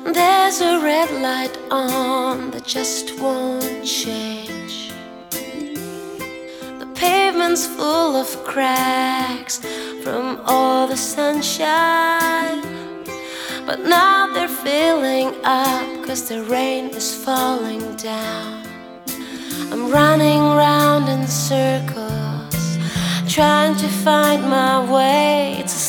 There's a red light on that just won't change. The pavement's full of cracks from all the sunshine, but now they're filling up 'cause the rain is falling down. I'm running round in circles, trying to find my way. It's a